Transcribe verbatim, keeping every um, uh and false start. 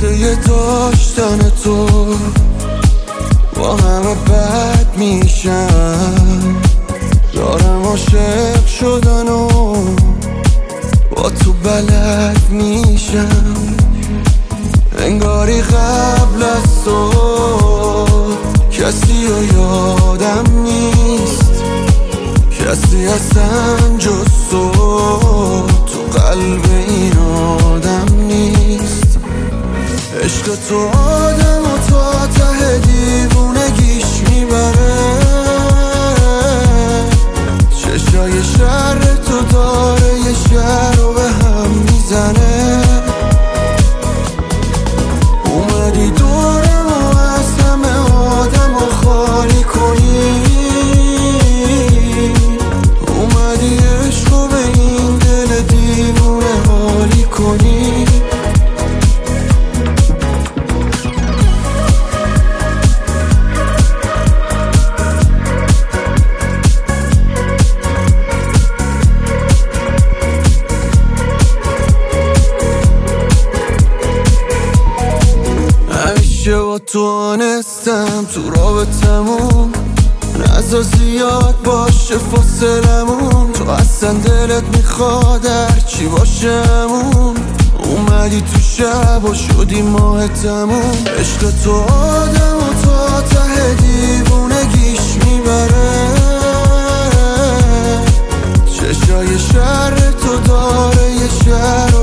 واسه داشتن تو با همه بد میشم، دارم عاشق شدن و با تو بلد میشم. انگاری قبل از تو کسی رو یادم نیست، کسی اصلا جز تو تو قلب این آدم نیست. عشق تو آدم و تا ته دیوونگیش میبره، چشای شر تو داره یه شهر رو به هم میزنه. اومدی دورم و از همه آدم رو خالی کنی، اومدی عشق رو به این دل دیوونه حالی کنی. همیشه با تو آنستم تو رابطمون، نزا زیاد باشه فاصلمون. تو اصلا دلت میخواد هرچی باشمون، اومدی تو شب و شدی ماه تموم. عشق تو آدم و تا ته دیوونگیش میبره، چشای شر تو داره یه شهر